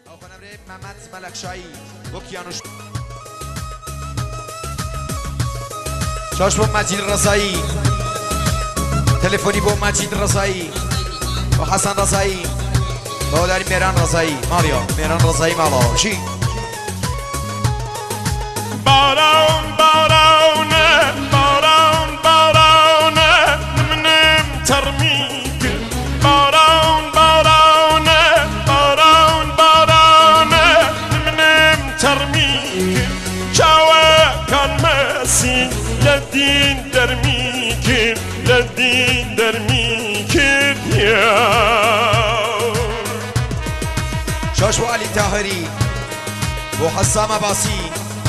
آقا نمره محمد ملکشایی با کیانوش شاش با مجید رضایی تلفنی با مجید رضایی با حسن رضایی با داری میران رضایی ماریا میران رضایی مالا چی باران بارانه باران بارانه منم ترمیک باران بارانه باران بارانه منم ترمیک چاوه کن مسی لدین درمیک لدین درمیک یا شاش با علی تاهری با حسام عباسی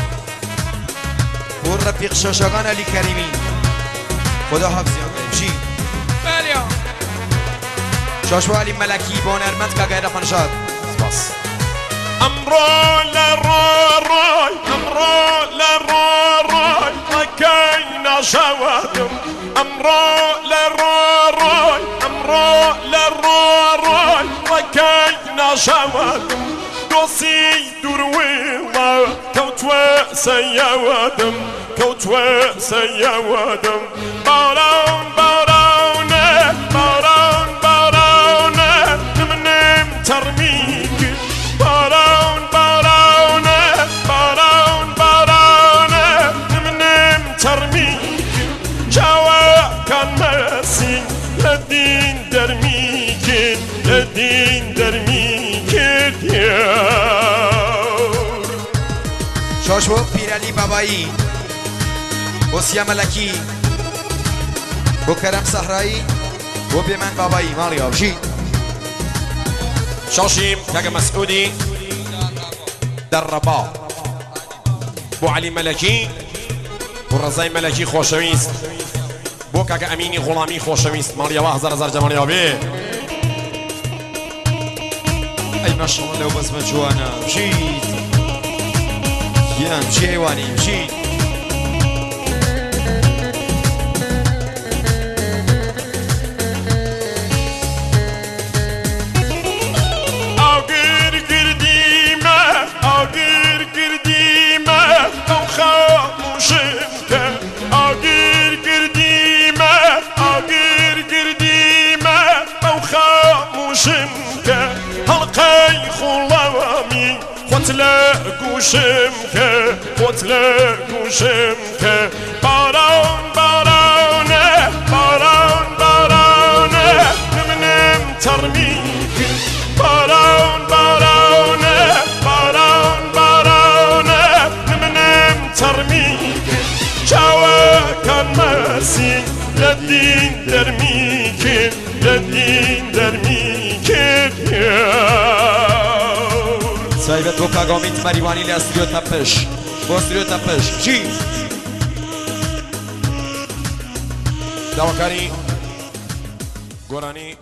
و رفیق شاشقان علی کریمی خدا حافظیان چی بله شاش با علی ملکی با نرمت که غیر خانشاد سپاس امرو لروي امرو لروي وكاين شوادم امرو لروي امرو لروي وكاين شوادم دوسي درويلا كوتوا سيوادم كوتوا سيوادم بارون بارون بارون بارون نمنم ترميك بارون بارون بارون بارون نمنم ترميك جوا كان مسي لدين درميك لدين درميك يا شاش با پیرعلی بابایی با سیا ملکی با کرم صحرایی با بیمن بابایی ماریا چی شاشيم كاكا مسعودي در رباط بو علي ملكي بو رزاي ملكي خوشويست بو كاكا اميني غلامي خوشويست ماليا واحزر هزار جماليا بي ای ماشاءالله لو بس مجوانا مشيت يا مشي ايواني مشيت قوشمك قتل قوشمك باران بارانه باران بارانه نمنم ترميك باران بارانه باران بارانه نمنم ترميك جوا كان مسي لدين درميك لدين درميك صاحبت با کاگامیت مریوانی لی استریو تپش با استریو تپش چی؟ دواکاری گورانی